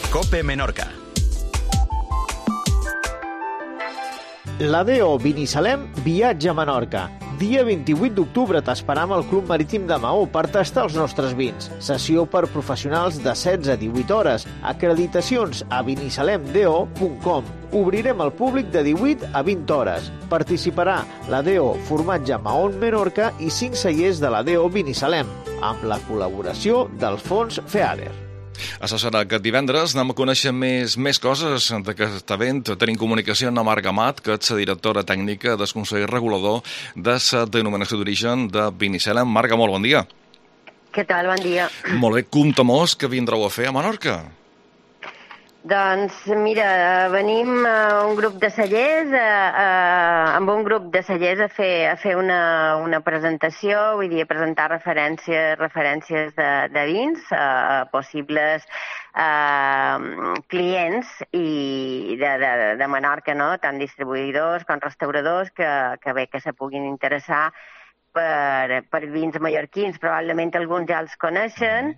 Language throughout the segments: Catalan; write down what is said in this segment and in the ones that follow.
COPE Menorca. La DO Binissalem viatja a Menorca. Dia 28 d'octubre t'esperam al Club Marítim de Maó per tastar els nostres vins. Sessió per professionals de 16 a 18 hores. Acreditacions a binissalemdo.com. Obrirem al públic de 18 a 20 hores. Participarà la DO Formatge Maó Menorca i 5 cellers de la DO Binissalem, amb la col·laboració del Fons FEADER. Això serà aquest divendres. Anem a conèixer més coses d'aquest event. Tenim comunicació amb Marga Amat, que és la directora tècnica del Consell Regulador de la denominació d'origen de Binissalem. Marga, molt bon dia. Què tal? Bon dia. Molt bé, compta-mos què vindreu a fer a Menorca. Doncs mira, venim un grup de cellers, amb un grup de cellers a fer una presentació, vull dir, a presentar referències de vins a possibles clients i de Menorca, no? Tant distribuïdors com restauradors que bé que se puguin interessar per vins mallorquins. Probablement alguns ja els coneixen,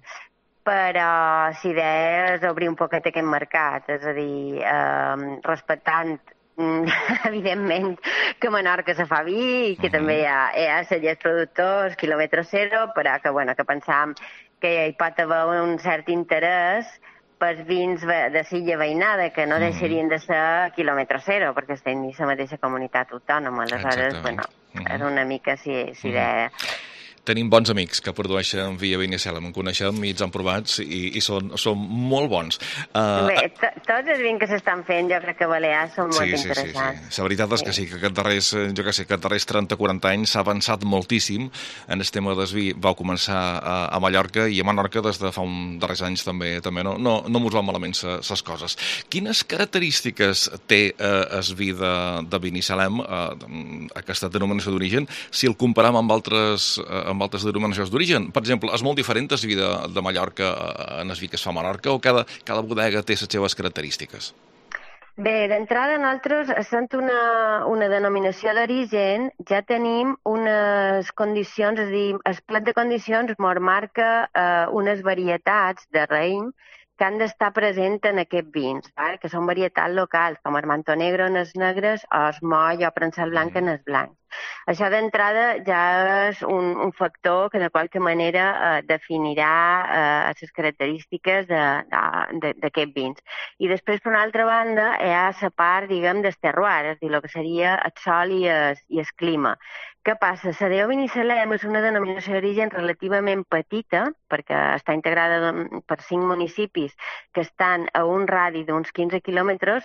però la idea és obrir un poquet aquest mercat, és a dir, respectant evidentment que a Menorca se fa vi i que també hi ha cellers productors, quilòmetre zero, però que pensam que hi pot haver un cert interès pels vins de Silla Veïnada, que no deixarien de ser quilòmetre zero, perquè estem dins la mateixa comunitat autònoma. Aleshores, és una mica si idea. Tenim bons amics que produeixen vi a Binissalem, en coneixem i ens han provats i són molt bons. Bé, tots els vins que s'estan fent jo crec que a Balears són molt interessants. Sí. La veritat és que sí, que aquests darrers 30-40 anys s'ha avançat moltíssim en el tema del vi. Vau començar a Mallorca i a Menorca des de fa uns darrers anys també no mos van malament les coses. Quines característiques té el vi de Binissalem, aquesta denominació d'origen, si el comparam amb altres denominacions d'origen? Per exemple, és molt diferent el vi de Mallorca en el vi que es fa a Menorca o cada bodega té les seves característiques? Bé, d'entrada nosaltres, sent una denominació d'origen, ja tenim unes condicions, és a dir, el plat de condicions ens marca unes varietats de raïm que han d'estar presents en aquests vins, que són varietats locals, com el manto negro en els negres o el moll o prensat blanc en els blancs. Això d'entrada ja és un factor que de qualque manera definirà les característiques d'aquests vins. I després, per una altra banda, hi ha la part, diguem, del terroir, és a dir, el que seria el sol i el clima. Què passa? La DO Binissalem és una denominació d'origen relativament petita, perquè està integrada per 5 municipis que estan a un radi d'uns 15 quilòmetres,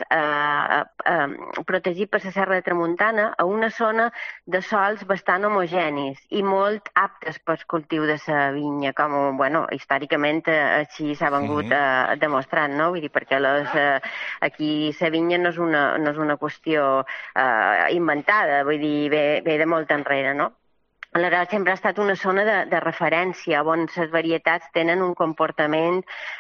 protegit per la Serra de Tramuntana, a una zona de sols bastant homogenis i molt aptes pel cultiu de la vinya, com, històricament així s'ha vengut demostrant, no? Vull dir, perquè aquí la vinya no és una qüestió inventada, vull dir, ve de molt enrere, no? Aleshores, sempre ha estat una zona de referència on les varietats tenen un comportament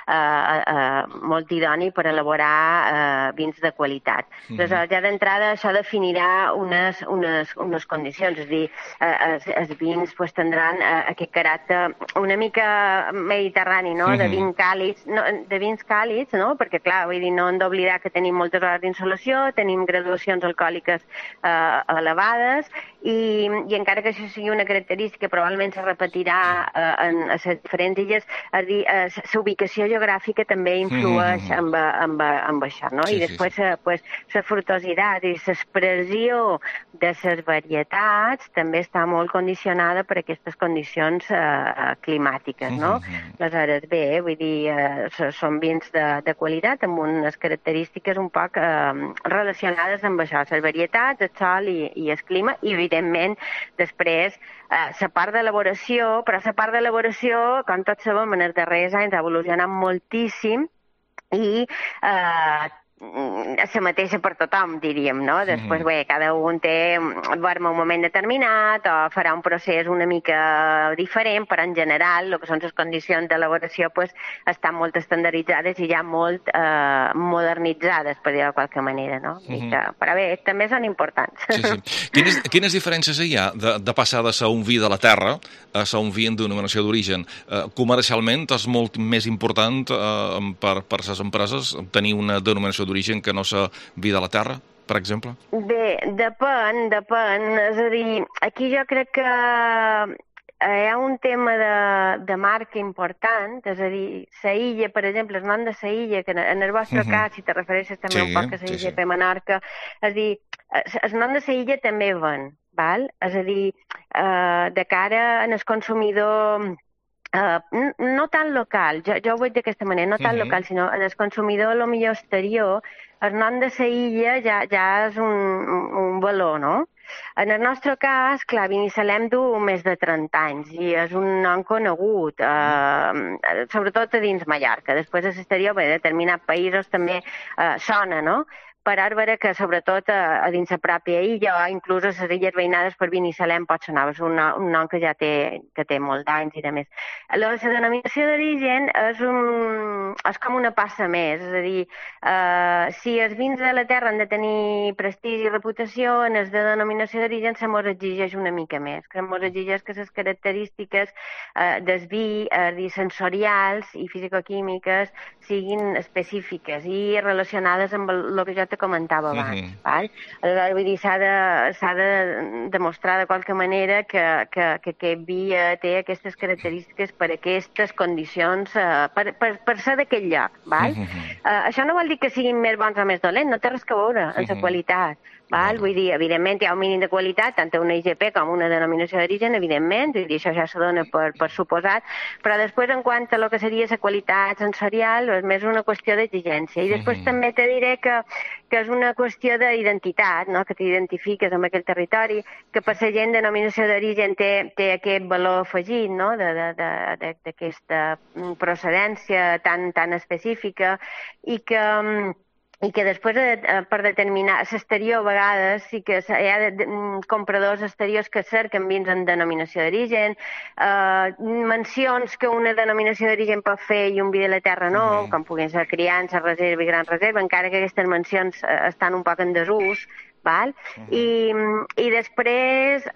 molt idoni per elaborar vins de qualitat. Aleshores, ja d'entrada això definirà unes condicions, és a dir, els vins tindran aquest caràcter una mica mediterrani, no? De vins càlids, no? Perquè, clar, vull dir, no hem d'oblidar que tenim moltes hores d'insolació, tenim graduacions alcohòliques elevades i encara que això sigui una característica probablement se repetirà en les diferents illes, és a dir, la ubicació geogràfica també influeix amb això, no? I després la frutositat i l'expressió de les varietats també està molt condicionada per aquestes condicions climàtiques, no? Aleshores, bé, vull dir, són vins de qualitat amb unes característiques un poc relacionades amb això, les varietats, el sol i el clima, i evidentment després la part d'elaboració, però la part d'elaboració, com tots sabem, en els darrers anys ha evolucionat moltíssim i la mateixa per tothom, diríem, no? Després, bé, cada un té dorm un moment determinat o farà un procés una mica diferent, però en general el que són les condicions d'elaboració pues, estan molt estandarditzades i ja molt modernitzades, per dir-ho de qualque manera, no? Però bé, també són importants. Quines diferències hi ha de passar de ser un vi de la terra a ser un vi en denominació d'origen? Comercialment és molt més important per les empreses tenir una denominació d'origen que no ser vi de la terra, per exemple? Bé, depèn. És a dir, aquí jo crec que hi ha un tema de marca important, és a dir, la illa, per exemple, el nom de la illa, que en el vostre cas, si te refereixes també un poc a la illa de Menorca, és a dir, el nom de la illa també ven, val? És a dir, de cara al consumidor no tan local, jo ho veig d'aquesta manera, no tan local, sinó en el consumidor a lo millor exterior, el nom de la illa ja és un valor, no? En el nostre cas, clar, Binissalem du més de 30 anys i és un nom conegut, sobretot a dins Mallorca. Després a l'exterior, a determinats països també sona, no? Per ara veure que sobretot a dins la pròpia illa o inclús a les illes veïnades per Binissalem pot sonar, és un nom que ja té molts anys i de més. La denominació d'origen és com una passa més, és a dir, si els vins de la terra han de tenir prestigi i reputació, en els de denominació d'origen se mos exigeix una mica més, que mos exigeix que les característiques del vi, sensorials i fisicoquímiques siguin específiques i relacionades amb el que jo te comentava abans. Aleshores, vull dir, s'ha de demostrar de qualque manera que aquest vi té aquestes característiques per aquestes condicions, per ser d'aquest lloc. Això no vol dir que siguin més bons o més dolents, no té res a veure amb la qualitat. Vull dir, evidentment hi ha un mínim de qualitat, tant una IGP com una denominació d'origen, evidentment, vull dir, això ja se dona per suposat, però després en quant a lo que seria la qualitat sensorial és més una qüestió d'exigència. I després també te diré que és una qüestió d'identitat, no? Que t'identifiques amb aquell territori, que per la gent denominació d'origen té aquest valor afegit, no? D'aquesta procedència tan específica i que després, per determinar l'exterior, a vegades sí que hi ha compradors exteriors que cerquen vins en denominació d'origen, mencions que una denominació d'origen pot fer i un vi de la terra no, com puguin ser criança, reserva i gran reserva, encara que aquestes mencions estan un poc en desús, val? I després,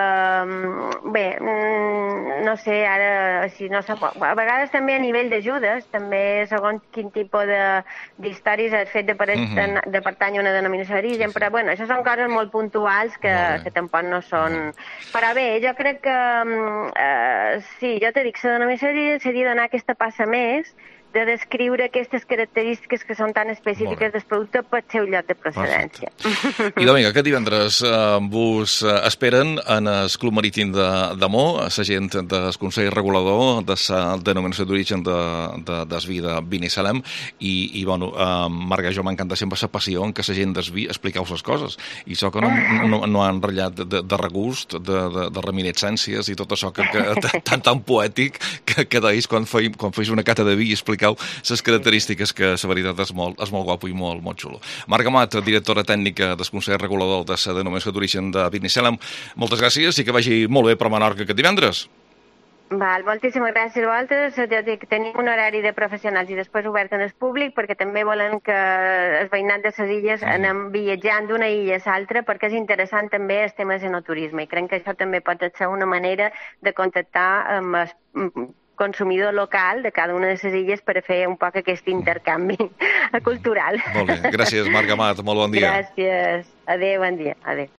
bé, no sé, ara, si no sé, a vegades també a nivell d'ajudes, també segons quin tipus d'històries has fet de pertany a una denominació d'origen, però bueno, això són coses molt puntuals que tampoc no són... Però bé, jo crec que, sí, jo te dic, la denominació d'origen seria donar aquesta passa més de descriure aquestes característiques que són tan específiques del producte per seu lloc de procedència. I Domènec, aquest divendres vos esperen en el Club Marítim de Mo, la gent del Consell Regulador de la denominació d'origen del vi de Binissalem i bueno, Marga, jo m'encanta sempre la passió en què la gent del vi expliqueu les coses i això que no han ratllat de regust, de reminiscències i tot això tan poètic que deis quan feis una cata de vi i expliqueu les característiques que la veritat és molt guapo i molt xulo. Marga Amat, directora tècnica del Consell Regulador de la denominació d'origen de Binissalem, moltes gràcies i que vagi molt bé per Menorca aquest divendres. Moltíssimes gràcies a vosaltres. Tenim un horari de professionals i després obert en el públic perquè també volen que el veïnat de les illes anem viatjant d'una illa a l'altra perquè és interessant també el tema de enoturisme i crec que això també pot ser una manera de contactar amb el consumidor local de cada una de les illes per a fer un poc aquest intercanvi cultural. Molt bé, gràcies Marga Amat, molt bon dia. Gràcies, adéu, bon dia. Adéu.